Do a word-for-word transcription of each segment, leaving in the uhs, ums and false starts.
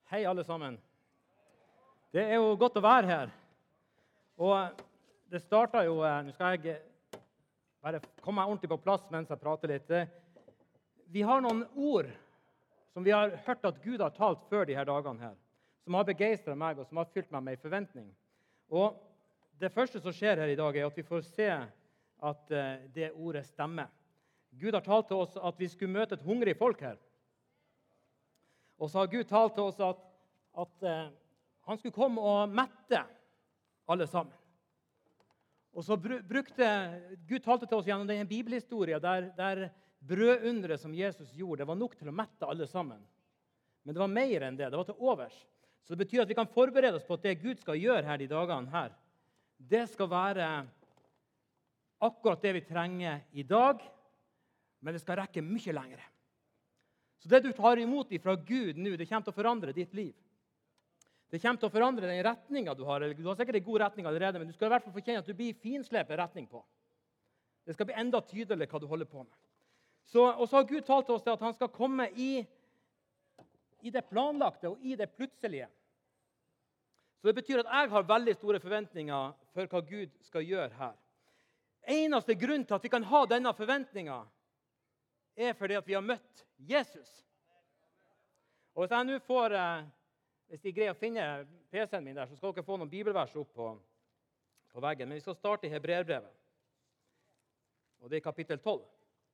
Hei alle sammen. Det er jo godt å være her. Og det startet jo, nå skal jeg bare komme meg ordentlig på plass mens jeg prater litt. Vi har noen ord som vi har hørt at Gud har talt før de her dagene her, som har begeistret meg og som har fylt meg med forventning. Og det første som skjer her i dag er at vi får se at det ordet stemmer. Gud har talt til oss at vi skulle møte et hungrig folk her. Og så har Gud talt til oss at, at uh, han skulle komme og mette alle sammen. Og så brukte Gud talte til oss gjennom denne bibelhistorien der, der brødundret som Jesus gjorde, det var nok til å mette alle sammen. Men det var mer enn det. Det var til overs. Så det betyr at vi kan forberede oss på at det Gud skal gjøre her de dagene her, det skal være akkurat det vi trenger i dag, men det skal rekke mye lengre. Så det du tar imot fra Gud nå, det kommer til å forandre ditt liv. Det kommer til å forandre den retningen du har. Du har sikkert en god retning allerede, men du skal i hvert fall få kjenne at du blir finslepet retning på. Det skal bli enda tydeligere hva du holder på med. Så, og så har Gud talt til oss at han skal komme i, i det planlagte og i det plutselige. Så det betyr at jeg har veldig store forventninger for hva Gud skal gjøre her. Eneste grunn til at vi kan ha denne forventningen er fordi at vi har møtt Jesus. Og hvis jeg nå får, hvis de greier å finne P C-en min der, så skal dere få noen bibelvers opp på, på veggen. Men vi skal starte i Hebreerbrevet. Og det er kapittel tolv.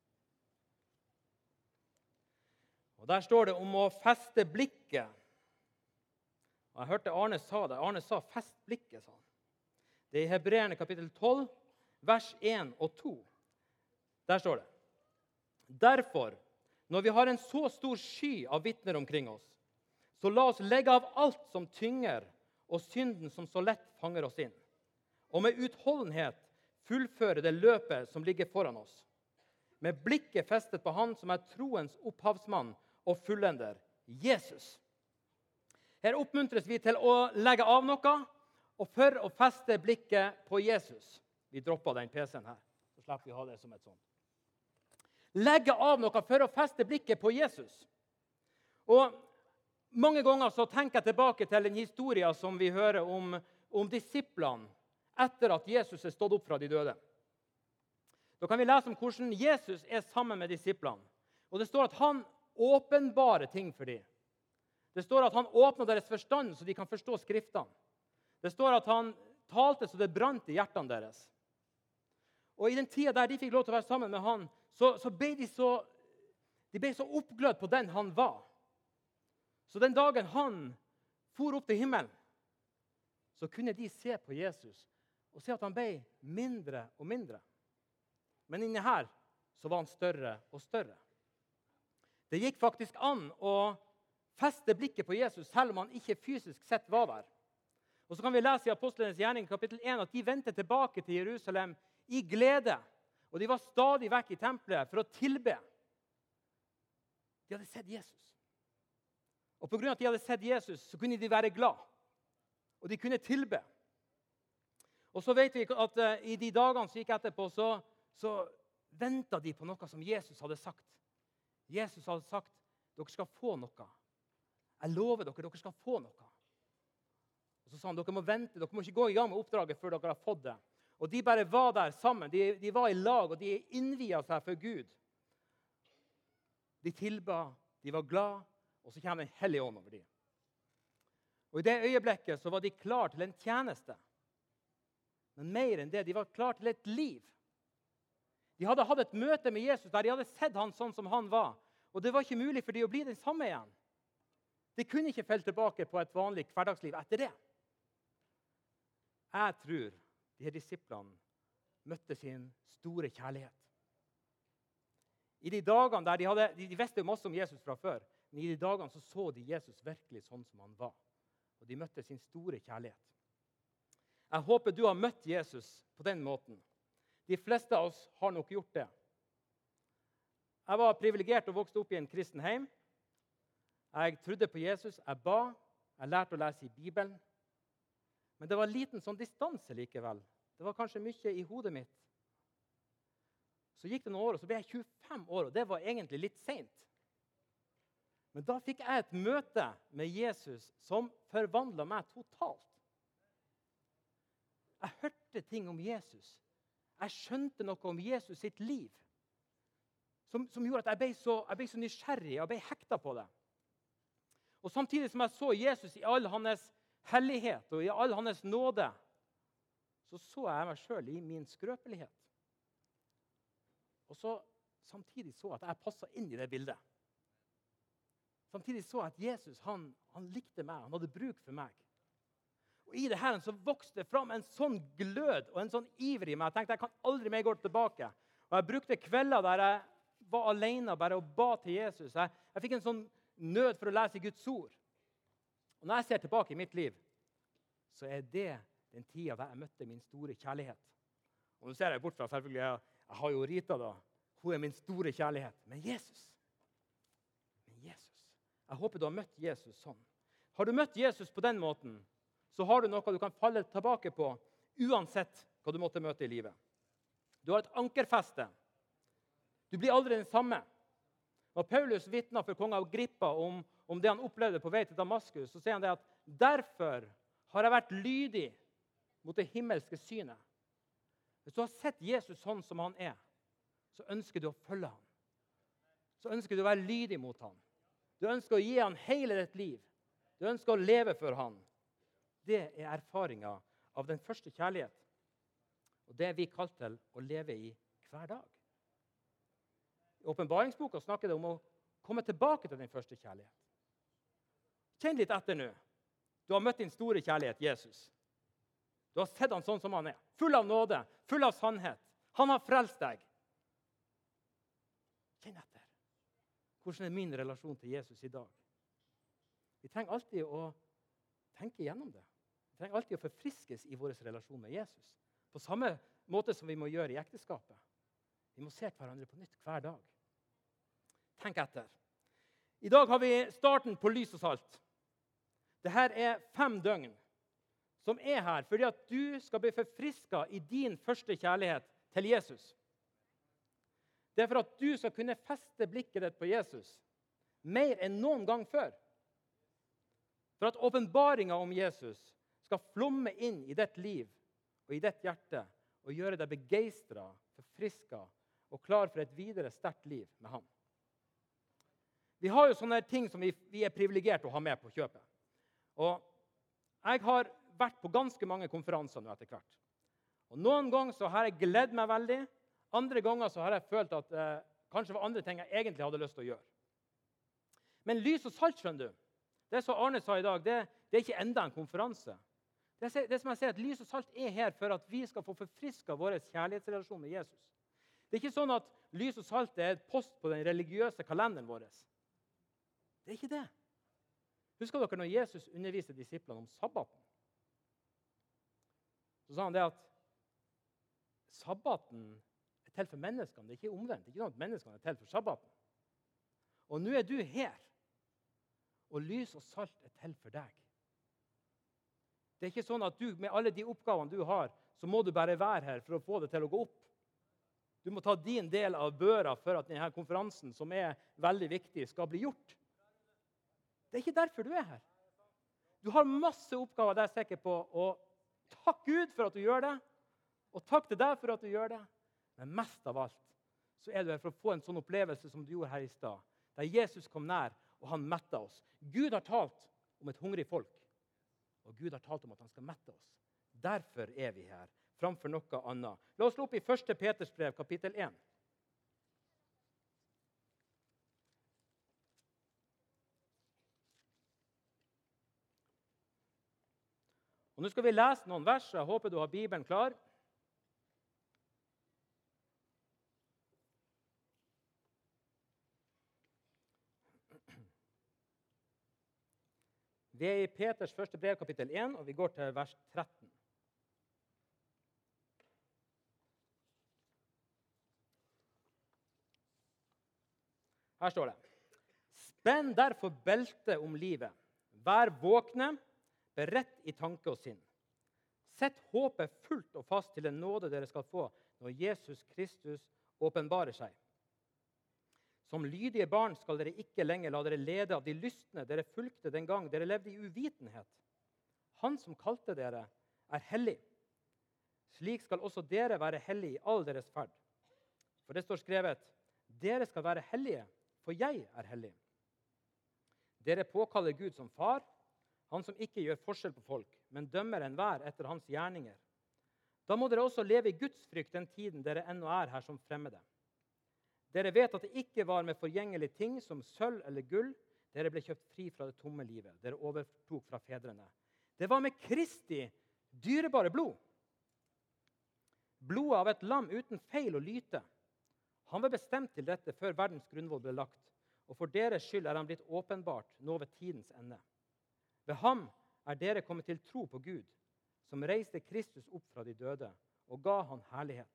Og der står det om å feste blikket. Og jeg hørte Arne sa det. Arne sa fest blikket, sa han. Det er i Hebreerne kapittel tolv, vers én og to. Der står det. Derfor, når vi har en så stor sky av vittner omkring oss, så la oss legge av alt som tynger og synden som så lett fanger oss inn, og med utholdenhet fullføre det løpet som ligger foran oss, med blikket festet på han som er troens opphavsmann og fullender, Jesus. Her oppmuntres vi til å legge av noe, og for å feste blikket på Jesus. Vi dropper den P C-en her, så slipper vi å ha det som et sånt. Legge av noe for å feste blikket på Jesus. Og mange ganger så tenker jeg tilbake til en historie som vi hører om, om disiplene etter at Jesus er stått opp fra de døde. Da kan vi lese om hvordan Jesus er sammen med disiplene. Og det står at han åpenbarer ting for dem. Det står at han åpner deres forstand så de kan forstå skriftene. Det står at han talte så det brant i hjertene deres. Og i den tiden der de fikk lov til å være sammen med han, så, så ble de så, de ble så oppglødd på den han var. Så den dagen han for opp til himmelen, så kunne de se på Jesus og se at han ble mindre og mindre. Men inne her så var han større og større. Det gikk faktisk an å feste blikket på Jesus selv om han ikke fysisk sett var der. Og så kan vi lese i Apostlenes gjerning kapittel én at de vendte tilbake til Jerusalem i glede. Og de var stadig vekk i tempelet for å tilbe. De hadde sett Jesus. Og på grunn av at de hadde sett Jesus, så kunne de være glad. Og de kunne tilbe. Og så vet vi at uh, i de dagene som gikk etterpå, så, så ventet de på noe som Jesus hadde sagt. Jesus hadde sagt, dere skal få noe. Jeg lover dere, dere skal få noe. Og så sa han, dere må vente, dere må ikke gå i gang med oppdraget før dere har fått det. Og de bare var der sammen. De, de var i lag, og de innviet seg for Gud. De tilba, de var glad, og så kommer den hellige ånd over dem. Og i det øyeblikket så var de klar til en tjeneste. Men mer enn det, de var klar til et liv. De hadde hatt et møte med Jesus der de hadde sett han sånn som han var. Og det var ikke mulig for de å bli den samme igjen. De kunne ikke felle tilbake på et vanlig hverdagsliv etter det. Jeg tror de her disiplene møtte sin store kjærlighet. I de dagene der de hadde, de visste jo masse om Jesus fra før, men i de dagene så så de Jesus virkelig sånn som han var. Og de møtte sin store kjærlighet. Jeg håper du har møtt Jesus på den måten. De fleste av oss har nok gjort det. Jeg var privilegert og vokste opp i en kristen heim. Jeg trodde på Jesus, jeg ba, jeg lærte å lese i Bibelen. Men det var liten sånn distanse likevel. Det var kanskje mye i hodet mitt. Så gikk det noen år, og så ble jeg tjuefem år, og det var egentlig litt sent. Men da fikk jeg et møte med Jesus som forvandlet meg totalt. Jeg hørte ting om Jesus. Jeg skjønte noe om Jesus sitt liv. Som, som gjorde at jeg ble, så, jeg ble så nysgjerrig og ble hekta på det. Og samtidig som jeg så Jesus i all hans hellighet og i all hans nåde, så så jeg meg selv i min skrøpelighet. Og så samtidig så at jeg passet inn i det bildet. Samtidig så at Jesus, han, han likte meg, han hadde bruk for meg. Og i det her så vokste det fram en sånn glød og en sånn iver i meg. Jeg tenkte, jeg kan aldri mer gå tilbake. Og jeg brukte kvelder der jeg var alene bare og ba til Jesus. Jeg, jeg fikk en sånn nød for å lese Guds ord. Og når jeg ser tilbake i mitt liv, så er det den tida der jeg møtte min store kjærlighet. Og nå ser jeg bort fra, selvfølgelig, jeg, jeg har jo Rita da. Hun er min store kjærlighet. Men Jesus. Men Jesus. Jeg håper du har møtt Jesus sånn. Har du møtt Jesus på den måten, så har du noe du kan falle tilbake på, uansett hva du måtte møte i livet. Du har et ankerfeste. Du blir aldri den samme. Når Paulus vitner for kong Agrippa om, om det han opplevde på vei til Damaskus, så sier han det at derfor har jeg vært lydig mot det himmelske synet. Hvis du har sett Jesus sånn som han er, så ønsker du å følge ham. Så ønsker du å være lydig mot ham. Du ønsker å gi ham hele ditt liv. Du ønsker å leve for ham. Det er erfaringen av den første kjærlighet. Og det er vi kalt til å leve i hver dag. I åpenbaringsboka snakker det om å komme tilbake til den første kjærlighet. Kjenn litt etter nå. Du har møtt din store kjærlighet, Jesus. Du har sett han sånn som han er. Full av nåde, full av sannhet. Han har frelst deg. Kjenn etter. Hvordan er min relasjon til Jesus i dag? Vi trenger alltid å tenke gjennom det. Vi trenger alltid å forfriskes i vår relasjon med Jesus. På samme måte som vi må gjøre i ekteskapet. Vi må se hverandre på nytt hver dag. Tenk etter. I dag har vi starten på lys og salt. Dette er fem døgn som er her fordi at du skal bli forfrisket i din første kjærlighet til Jesus. Det er for at du skal kunne feste blikket ditt på Jesus mer enn noen gang før. For at åpenbaringen om Jesus skal flomme inn i ditt liv og i ditt hjerte og gjøre deg begeistret, forfrisket og klar for et videre sterkt liv med ham. Vi har jo sånne ting som vi, vi er privilegert å ha med på kjøpet. Og jeg har vært på ganske mange konferanser nå etter hvert. Og noen ganger så har jeg gledd meg veldig. Andre ganger så har jeg følt at eh, kanskje var andre ting jeg egentlig hadde lyst til å gjøre. Men lys og salt, skjønner du, det som Arne sa i dag, det, det er ikke enda en konferanse. Det, det som jeg sier, at lys og salt er her for at vi skal få forfrisket vår kjærlighetsrelasjon med Jesus. Det er ikke sånn at lys og salt er et post på den religiøse kalenderen vår. Det er ikke det. Husker dere når Jesus underviste disiplene om sabbaten? Så sa han det at sabbaten er til for menneskene, det er ikke omvendt. Det er ikke sånn at menneskene er til for sabbaten. Og nå er du her, og lys og salt er til for deg. Det er ikke sånn at du, med alle de oppgavene du har, så må du bare være her for å få det til å gå opp. Du må ta din del av børa for at denne konferansen, som er veldig viktig, skal bli gjort. Det er ikke derfor du er her. Du har masse oppgaver der sikker på, og takk Gud for at du gjør det, og takk til deg for at du gjør det. Men mest av alt så er du her for å få en sånn opplevelse som du gjorde her i stad, der Jesus kom nær, og han mettet oss. Gud har talt om et hungrig folk, og Gud har talt om at han skal mette oss. Derfor er vi her, framfor noe annet. La oss slå opp i første Peters brev, kapittel én. Og nå skal vi lese noen vers, og jeg håper du har Bibelen klar. Vi er i Peters første brev, kapittel én, og vi går til vers tretten. Her står det: Spenn derfor beltet om livet. Vær våkne, beredt i tanke og sinn. Sett håpet fullt og fast til den nåde dere skal få når Jesus Kristus åpenbarer seg. Som lydige barn skal dere ikke lenger la dere lede av de lystne dere fulgte den gang dere levde i uvitenhet. Han som kalte dere, er hellig. Slik skal også dere være hellige i all deres ferd. For det står skrevet, dere skal være hellige, for jeg er hellig. Dere påkaller Gud som far, han som ikke gjør forskjell på folk, men dømmer enhver etter hans gjerninger. Da må dere også leve i Guds frykt den tiden dere ennå er her som fremmede. Dere vet at det ikke var med forgjengelige ting som sølv eller gull. Dere ble kjøpt fri fra det tomme livet. Dere overtok fra fedrene. Det var med Kristi dyrebare blod. Blodet av et lam uten feil og lyte. Han var bestemt til dette før verdens grunnvoll ble lagt. Og for deres skyld er han blitt åpenbart nå ved tidens ende. Ved ham er dere kommet til tro på Gud, som reiste Kristus opp fra de døde og ga han herlighet.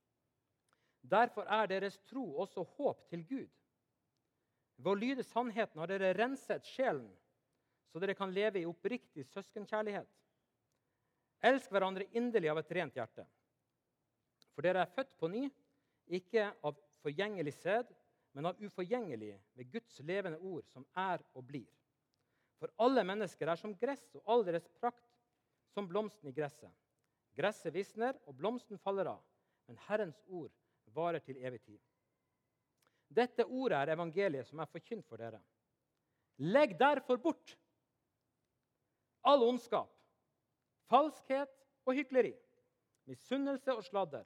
Derfor er deres tro også håp til Gud. Ved å lyde sannheten har dere renset sjelen, så dere kan leve i oppriktig søskenkjærlighet. Elsk hverandre inderlig av et rent hjerte. For dere er født på ny, ikke av forgjengelig sæd, men av uforgjengelig ved Guds levende ord, som er og blir. For alle mennesker er som gress, og all deres prakt som blomsten i gresset. Gresset visner, og blomsten faller av, men Herrens ord varer til evig tid. Dette ordet er evangeliet som er forkynt for dere. Legg derfor bort all ondskap, falskhet og hykleri, misunnelse og sladder,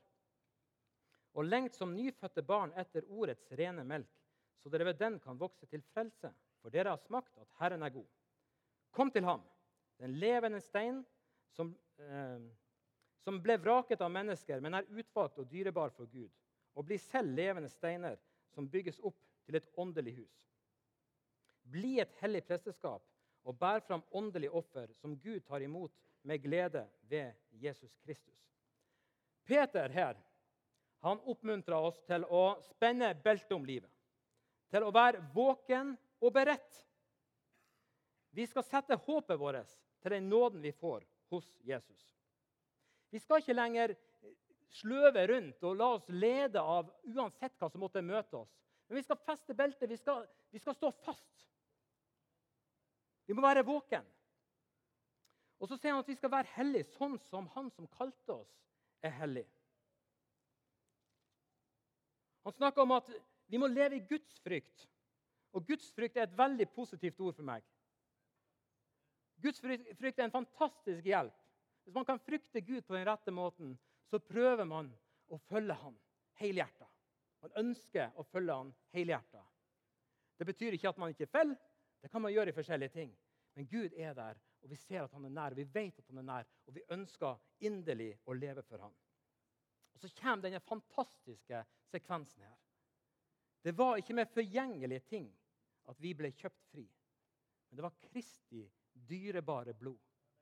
og lengt som nyfødte barn etter ordets rene melk, så dere ved den kan vokse til frelse, for dere har smakt at Herren er god. Kom til ham, den levende stein, som, eh, som ble vraket av mennesker, men er utvalgt og dyrebar for Gud, og bli selv levende steiner som bygges opp til et åndelig hus. Bli et hellig presteskap og bær fram åndelig offer som Gud tar imot med glede ved Jesus Kristus. Peter her, han oppmuntrer oss til å spenne beltet om livet, til å være våken og beredt. Vi skal sette håpet vårt til den nåden vi får hos Jesus. Vi skal ikke lenger sløve rundt og la oss lede av uansett hva som måtte møte oss. Men vi skal feste beltet, vi skal, vi skal stå fast. Vi må være våken. Og så sier han at vi skal være hellige, sånn som han som kalte oss er hellig. Han snakker om at vi må leve i Guds frykt. Og Guds frykt er et veldig positivt ord for meg. Guds frykt er en fantastisk hjelp. Hvis man kan frykte Gud på den rette måten, så prøver man å følge han helhjertet. Man ønsker å følge han helhjertet. Det betyr ikke at man ikke feller. Det kan man gjøre i forskjellige ting. Men Gud er der, og vi ser at han er nær. Vi vet at han er nær, og vi ønsker inderlig å leve for han. Og så kommer denne fantastiske sekvensen her. Det var ikke med forgjengelige ting at vi ble kjøpt fri. Men det var Kristi dyrebare blod.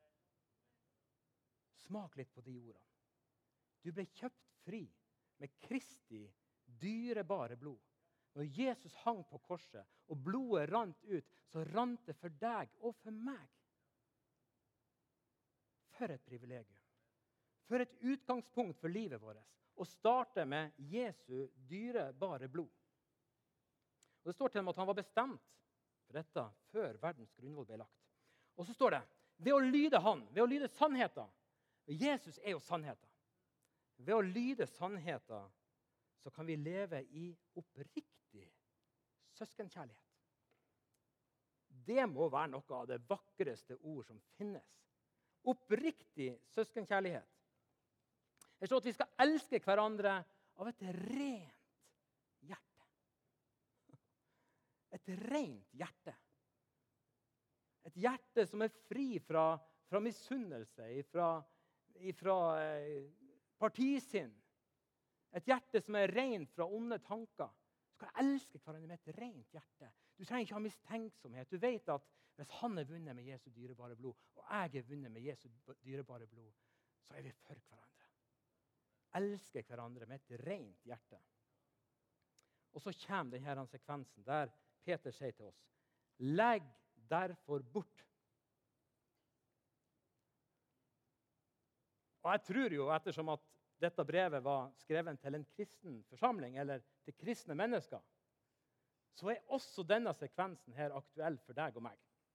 Smak litt på de ordene. Du ble kjøpt fri med Kristi dyrebare blod. Når Jesus hang på korset, og blodet rant ut, så rant det for deg og for meg. For et privilegium. For et utgangspunkt for livet vårt. Å starte med Jesu dyrebare blod. Og det står til ham at han var bestemt for dette før verdens grunnvoll ble lagt. Og så står det, ved å lyde han, ved å lyde sannheten. Jesus er jo sannheten. Ved å lyde sannheten, så kan vi leve i oppriktig søskenkjærlighet. Det må være noe av det vakreste ord som finnes. Oppriktig søskenkjærlighet. Det står at vi skal elske hverandre av et rent hjerte. Et rent hjerte. Et hjerte som er fri fra, fra misunnelse, fra, fra eh, partisinn. Et hjerte som er rent fra onde tanker. Du skal elske hverandre med et rent hjerte. Du trenger ikke ha mistenksomhet. Du vet at hvis han er vunnet med Jesu dyrebare blod, og jeg er vunnet med Jesu dyrebare blod, så er vi for hverandre. Elsker hverandre med et rent hjerte. Og så kommer denne sekvensen der Peter sier til oss, legg derfor bort. Og jeg tror jo, ettersom at dette brevet var skrevet til en kristen forsamling, eller til kristne mennesker, så er også denne sekvensen her aktuell for deg og meg.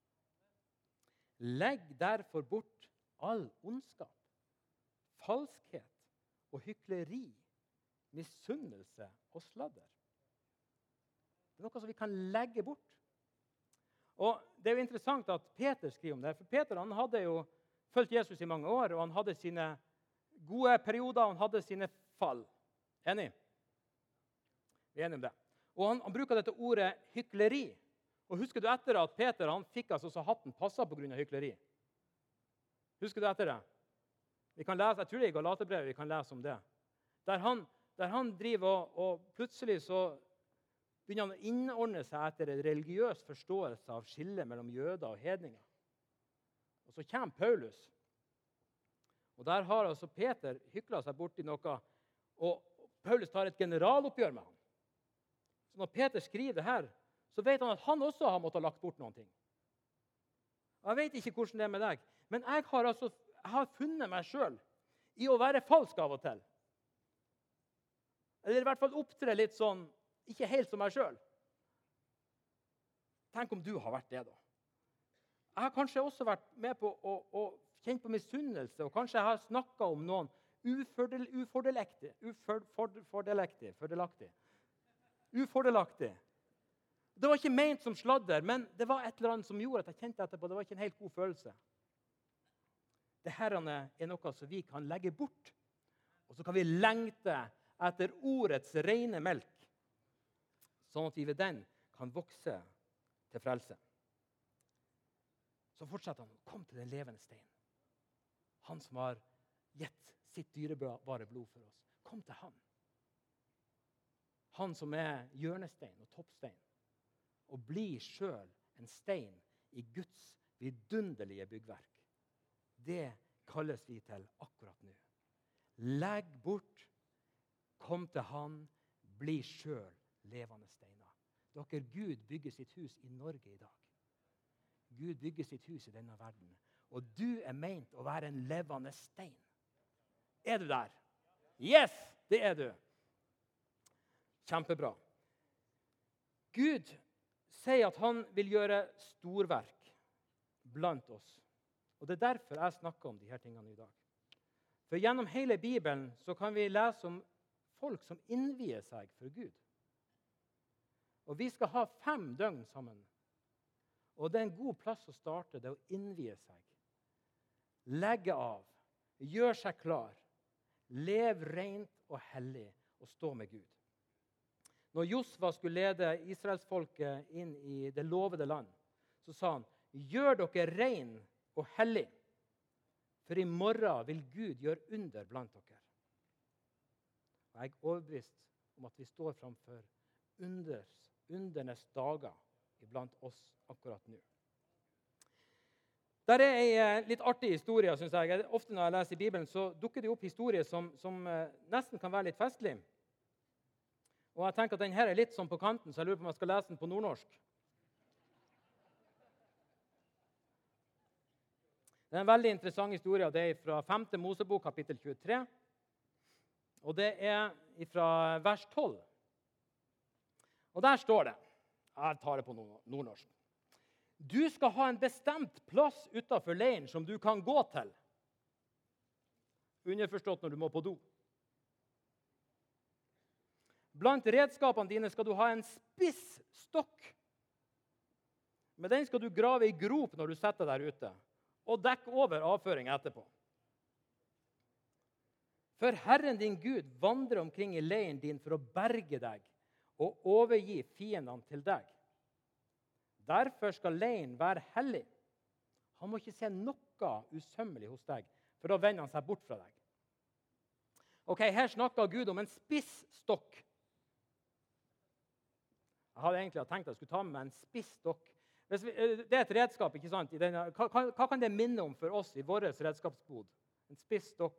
Legg derfor bort all ondskap, falskhet og hykleri, misunnelse og sladder. Det er noe som vi kan legge bort. Og det er jo interessant at Peter skriver om det, for Peter han hadde jo fulgt Jesus i mange år, og han hadde sine gode perioder, og han hadde sine fall. Enig? Vi er enige om det. Og han, han bruker dette ordet hykleri. Og husker du etter at Peter han fikk altså så hatten passet på grunn av hykleri? Husker du etter det? Vi kan lese, jeg tror det er i Galaterbrevet vi kan lese om det. Der han, der han driver og, og plutselig så begynner han å innordne seg etter en religiøs forståelse av skillet mellom jøder og hedninger. Og så kommer Paulus. Og der har altså Peter hyklet seg bort i noe, og Paulus tar et generaloppgjør med ham. Så når Peter skriver det her, så vet han at han også har måttet ha lagt bort noen ting. Jeg vet ikke hvordan det er med deg, men jeg har, altså, jeg har funnet meg selv i å være falsk av og til. Eller i hvert fall opptre litt sånn, ikke helt som meg selv. Tenk om du har vært det da. Jeg har kanskje også vært med på å, å kjenne på misunnelse, og kanskje jeg har snakket om noen ufordel, ufordelaktig, ufordelaktig, fordelaktig, ufordelaktig. Det var ikke ment som sladder, men det var et eller annet som gjorde at jeg kjente etterpå. Det var ikke en helt god følelse. Dette er noe som vi kan legge bort, og så kan vi lengte etter ordets rene melk, sånn at vi ved den kan vokse til frelse. Så fortsetter han, kom til den levende stein. Han som har gitt sitt dyrebare blod for oss. Kom til han. Han som er hjørnestein og toppstein. Og bli selv en stein i Guds vidunderlige byggverk. Det kalles vi til akkurat nå. Legg bort, kom til han, bli selv levende steiner. Dere, Gud bygger sitt hus i Norge i dag. Gud bygger sitt hus i denne verden. Og du er ment å være en levende stein. Er du der? Yes, det er du. Kjempebra. Gud sier at han vil gjøre storverk blant oss. Og det er derfor jeg snakker om de her tingene i dag. For gjennom hele Bibelen så kan vi lese om folk som innvier seg for Gud. Og vi skal ha fem døgn sammen. Og det er en god plass å starte, det å innvie seg. Legge av, gjør seg klar, lev rent og hellig og stå med Gud. Når Josva skulle lede Israelsfolket inn i det lovede land, så sa han, gjør dere ren og hellig, for i morgen vil Gud gjøre under blant dere. Og jeg er overbevist om at vi står framfor unders, undernes dager iblant oss akkurat nå. Der er en litt artig historie, synes jeg. Ofte når jeg leser i Bibelen, så dukker det opp historier som, som nesten kan være litt festlig. Og jeg tenker at denne er litt sånn på kanten, så jeg lurer på om jeg skal lese den på nordnorsk. Det er en veldig interessant historie. Det er fra femte Mosebok, kapittel tjuetre. Og det er fra vers tolv. Og der står det, jeg tar det på nordnorsk. Du skal ha en bestemt plass utenfor leiren som du kan gå til. Underforstått når du må på do. Blant redskapene dine skal du ha en spiss stokk. Med den skal du grave i grop når du setter der ute, og dekke over avføring etterpå. For Herren din Gud vandrer omkring i leiren din for å berge deg og overgi fiendene til deg. Derfor skal leiren være hellig. Han må ikke se noe usømmelig hos deg, for da vender han seg bort fra deg. Ok, her snakker Gud om en spissstokk. Jeg hadde egentlig tenkt at jeg skulle ta med meg en spissstokk. Det er et redskap, ikke sant? Hva, hva kan det minne om for oss i vår redskapsbod? En spissstokk.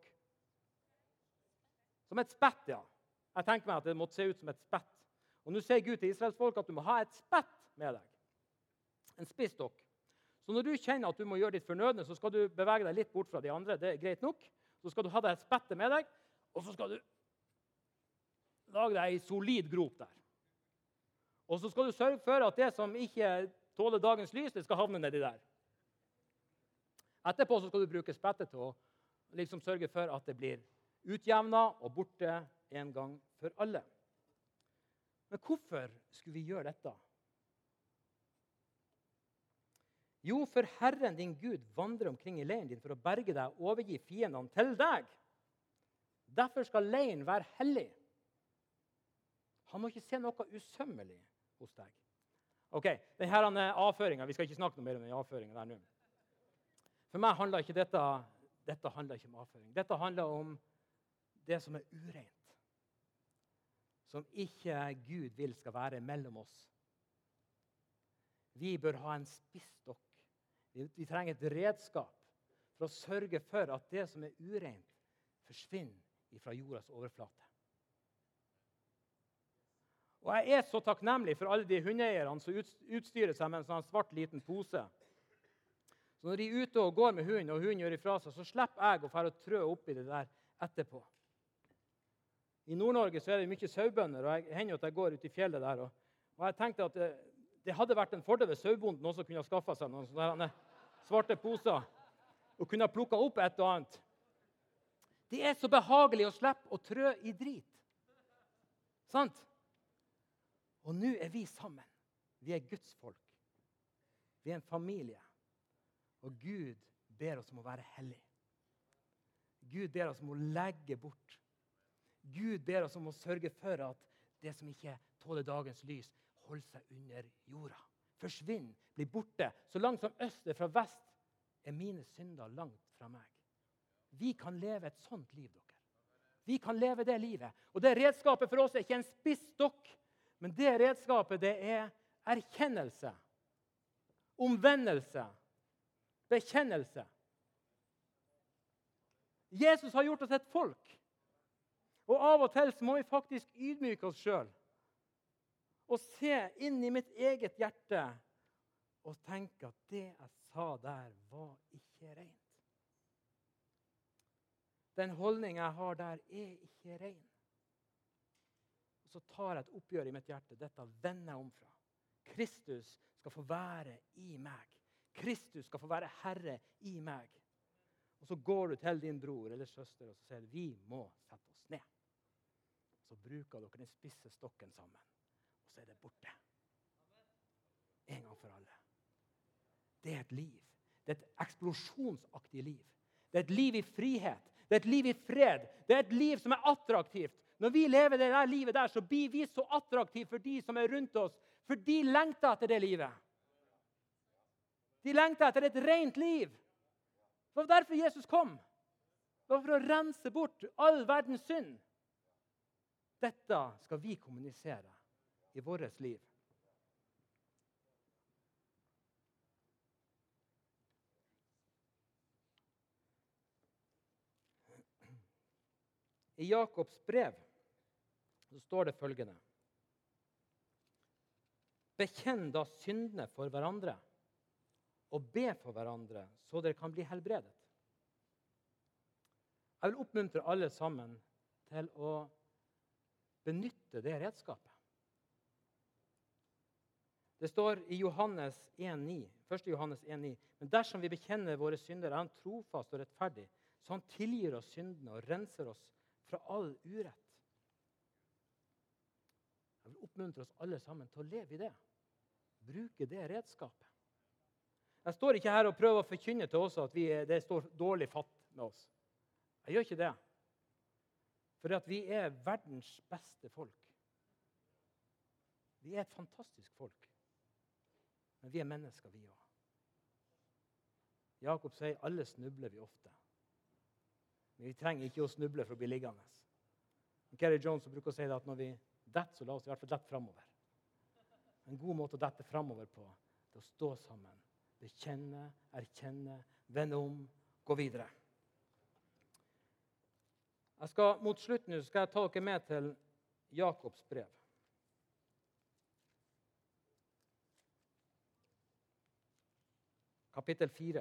Som et spett, ja. Jeg tenker meg at det måtte se ut som et spett. Og nå sier Gud til Israels folk at du må ha et spett med deg. En spissstokk. Så når du kjenner at du må gjøre ditt fornødne, så skal du bevege deg litt bort fra de andre. Det er greit nok. Så skal du ha deg et spette med deg, og så skal du lage deg en solid grop der. Og så skal du sørge for at det som ikke tåler dagens lys, det skal havne nedi der. Etterpå så skal du bruke spettet til å liksom sørge for at det blir utjevnet og borte en gang for alle. Men hvorfor skulle vi gjøre dette? Jo, for Herren din Gud vandrer omkring i leiren din for å berge deg og overgi fiendene til deg. Derfor skal leiren være hellig. Han må ikke se noe usømmelig hos deg. Ok, denne avføringen, vi skal ikke snakke noe mer om den avføringen der nå. For meg handler ikke dette, dette handler ikke om avføring. Dette handler om det som er urent. Som ikke Gud vil skal være mellom oss. Vi bør ha en spissstokk. Vi, vi trenger et redskap for å sørge for at det som er urent, forsvinner fra jordas overflate. Og jeg er så takknemlig for alle de hundeeierne som utstyrer seg med en sånn svart liten pose. Så når de er ute og går med hunden, og hunden gjør ifra seg, så slipper jeg å fære og trø oppi det der etterpå. I Nord-Norge så er det mye sauebønder, og jeg hender at jeg går ut i fjellet der. Og, og jeg tenkte at det, det hadde vært en fordel hvis sauebonden også kunne ha skaffet seg noen sånne svarte poser og kunne ha plukket opp et og annet. Det er så behagelig å slippe å trø i drit. Sant? Og nå er vi sammen. Vi er Guds folk. Vi er en familie. Og Gud ber oss om å være hellig. Gud ber oss om å legge bort. Gud ber oss om å sørge for at det som ikke tåler dagens lys, holder seg under jorda. Forsvinn, bli borte. Så langt som øst er fra vest, er mine synder langt fra meg. Vi kan leve et sånt liv, dere. Vi kan leve det livet. Og det redskapet for oss er ikke en spissstokk, men det redskapet det er erkjennelse, omvendelse, bekjennelse. Jesus har gjort oss et folk. Og av og til så må vi faktisk ydmyke oss selv og se inn i mitt eget hjerte og tenke at det jeg sa der var ikke rent. Den holdningen jeg har der er ikke ren. Og så tar jeg et oppgjør i mitt hjerte. Dette vender jeg om fra. Kristus skal få være i meg. Kristus skal få være herre i meg. Og så går du til din bror eller søster og så sier vi må sette oss ned. Så bruker dere den spisse stokken sammen. Og så er det borte. En gang for alle. Det er et liv. Det er et eksplosjonsaktig liv. Det er et liv i frihet. Det er et liv i fred. Det er et liv som er attraktivt. Når vi lever det der livet der, så blir vi så attraktive for de som er rundt oss. For de lengter etter det livet. De lengter etter et rent liv. Det var derfor Jesus kom. Det var for å rense bort all verdens synd. Dette skal vi kommunisere i vårt liv. I Jakobs brev så står det følgende. Bekjenn da syndene for hverandre, og be for hverandre, så dere kan bli helbredet. Jeg vil oppmuntre alle sammen til å benytte det redskapet. Det står i Johannes en ni, første Johannes en ni, men dersom vi bekjenner våre synder, er han trofast og rettferdig, så han tilgir oss syndene og renser oss fra all urett. Jeg vil oppmuntre oss alle sammen til å leve i det. Bruke det redskapet. Jeg står ikke her og prøver å forkynne til oss at vi, det står dårlig fatt med oss. Jeg gjør ikke det. For at vi er verdens beste folk. Vi er et fantastisk folk. Men vi er mennesker, vi også. Jakob sier, alle snubler vi ofte. Men vi trenger ikke å snuble for å bli liggende. Gary Jones bruker å si at når vi detter, så la oss i hvert fall dette fremover. En god måte å dette fremover på, det er å stå sammen, bekjenne, erkjenne, vende om, gå videre. Jeg skal, mot slutten skal jeg ta dere med til Jakobs brev. Kapittel fire.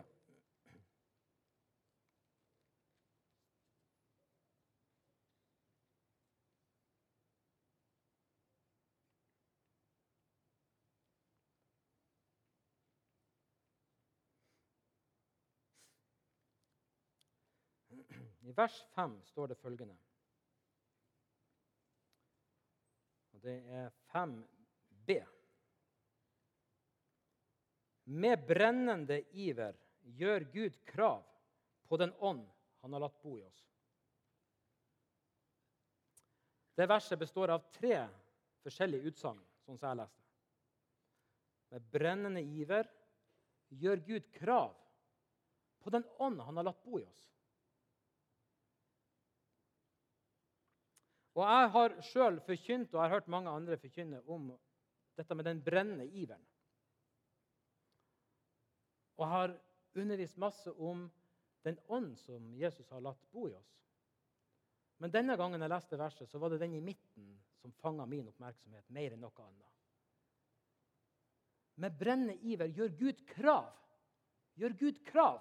I vers fem står det følgende. Og det er fem b. Med brennende iver gjør Gud krav på den ånd han har latt bo i oss. Det verset består av tre forskjellige utsagn, sånn som jeg leste. Med brennende iver gjør Gud krav på den ånd han har latt bo i oss. Og jeg har selv forkynt, og jeg har hørt mange andre forkynne om dette med den brennende iveren. Og jeg har undervist masse om den ånd som Jesus har latt bo i oss. Men denne gangen jeg leste verset, så var det den i midten som fanget min oppmerksomhet mer enn noe annet. Med brennende iver gjør Gud krav. Gjør Gud krav.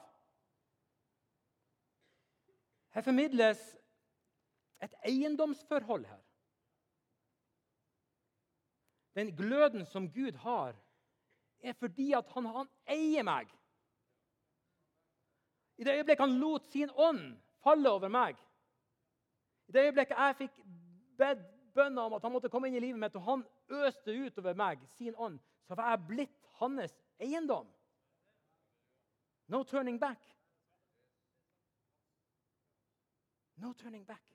Her formidles et eiendomsforhold her. Den gløden som Gud har, er fordi at han, han eier meg. I det øyeblikket han lot sin ånd falle over meg, i det øyeblikket jeg fikk bedt bønner om at han måtte komme inn i livet mitt, og han øste ut over meg sin ånd, så var jeg blitt hans eiendom. No turning back. No turning back.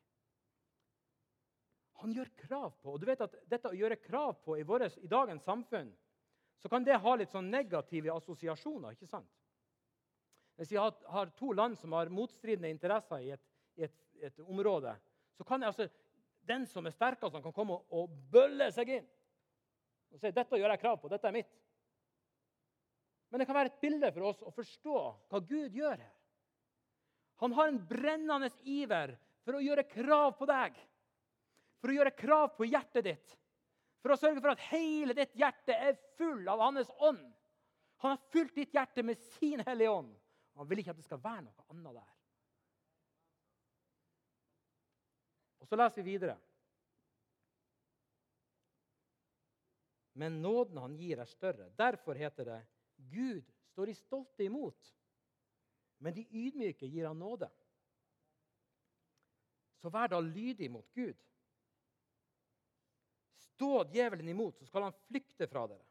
Han gjør krav på, og du vet at dette å gjøre krav på i, våres, i dagens samfunn, så kan det ha litt sånn negative assosiasjoner, ikke sant? Hvis vi har, har to land som har motstridende interesser i et, i et, et område, så kan altså, den som er sterkest kan komme og, og bølle seg inn og si, dette gjør jeg krav på, dette er mitt. Men det kan være et bilde for oss å forstå hva Gud gjør her. Han har en brennende iver for å gjøre krav på deg, for å gjøre krav på hjertet ditt, for å sørge for at hele ditt hjerte er full av hans ånd. Han har fylt ditt hjerte med sin hellige ånd. Han vil ikke at det skal være noe annet der. Og så leser vi videre. Men nåden han gir er større. Derfor heter det, Gud står i stolte imot, men de ydmyke gir han nåde. Så vær da lydig mot Gud. Stå djevelen imot, så skal han flykte fra dere.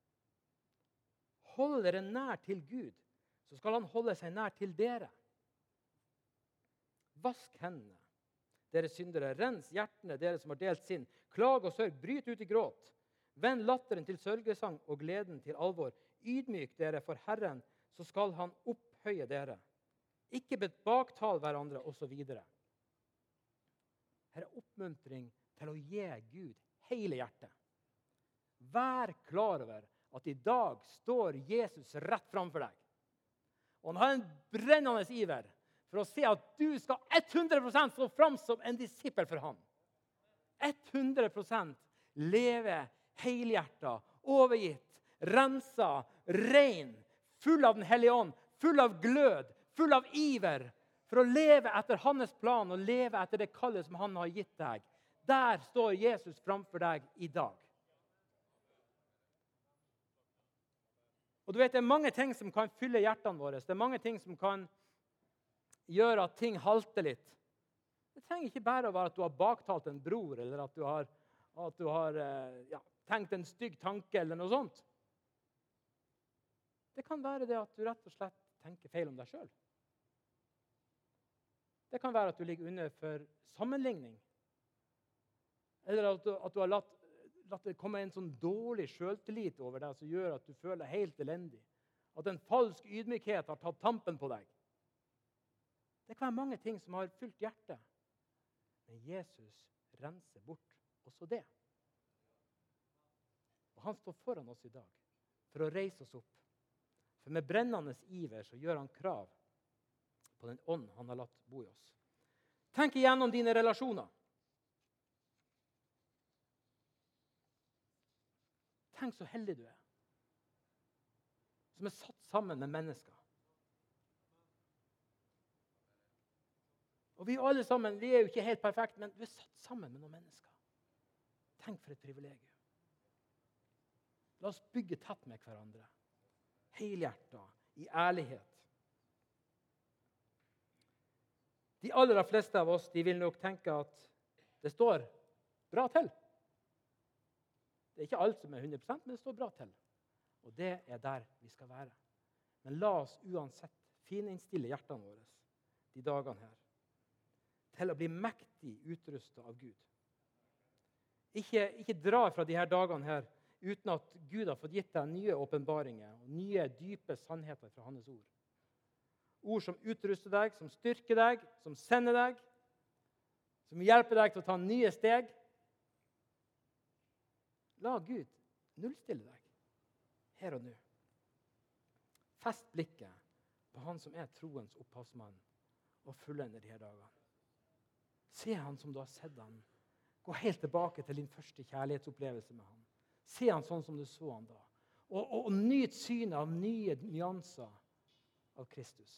Hold dere nær til Gud, så skal han holde seg nær til dere. Vask hendene, dere syndere. Rens hjertene, dere som har delt sinn. Klag og sørg, bryt ut i gråt. Vend latteren til sørgesang og gleden til alvor. Ydmyk dere for Herren, så skal han opphøye dere. Ikke baktal hverandre, og så videre. Her er oppmuntring til å gi Gud hele hjertet. Vær klar over at i dag står Jesus rett framfor deg. Og han har en brennende iver for å se at du skal hundre prosent stå fram som en disippel for ham. hundre prosent leve helhjertet, overgitt, rensa, ren, full av den hellige ånd, full av glød, full av iver, for å leve etter hans plan og leve etter det kallet som han har gitt deg. Der står Jesus framfor deg i dag. Og du vet, det er mange ting som kan fylle hjertene våre. Det er mange ting som kan gjøre at ting halter litt. Det trenger ikke bare å være at du har baktalt en bror, eller at du har, at du har ja, tenkt en stygg tanke, eller noe sånt. Det kan være det at du rett og slett tenker feil om deg selv. Det kan være at du ligger under for sammenligning. Eller at du, at du har latt At det kommer en sånn dårlig selvtillit over deg som gjør at du føler deg helt elendig. At en falsk ydmykhet har tatt tampen på deg. Det kan være mange ting som har fylt hjertet. Men Jesus renser bort også det. Og han står foran oss i dag for å reise oss opp. For med brennende iver så gjør han krav på den ånd han har latt bo i oss. Tenk igjennom dine relasjoner. Tenk så heldig du er, som er satt sammen med mennesker. Og vi alle sammen, vi er jo ikke helt perfekte, men vi er satt sammen med noen mennesker. Tenk for et privilegium. La oss bygge tett med hverandre. Helhjertet, i ærlighet. De aller fleste av oss de vil nok tenke at det står bra til. Det er ikke alt som er hundre prosent, men det står bra til. Og det er der vi skal være. Men la oss uansett fininnstille hjertene våre de dagene her til å bli mektig utrustet av Gud. Ikke, ikke dra fra de her dagene her uten at Gud har fått gitt deg nye åpenbaringer og nye dype sannheter fra hans ord. Ord som utruster deg, som styrker deg, som sender deg, som hjelper deg til å ta nye steg. La Gud nullstille deg her og nå. Fest blikket på han som er troens opphavsmann og fullender de her dagene. Se han som du har sett han. Gå helt tilbake til din første kjærlighetsopplevelse med han. Se han sånn som du så han da. Og, og, og nyt synet av nye nyanser av Kristus.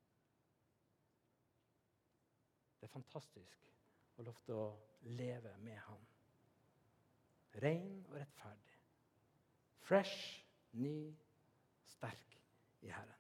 Det er fantastisk å lov til å leve med han. Ren og rettferdig. Fresh, ny, sterk i Herren.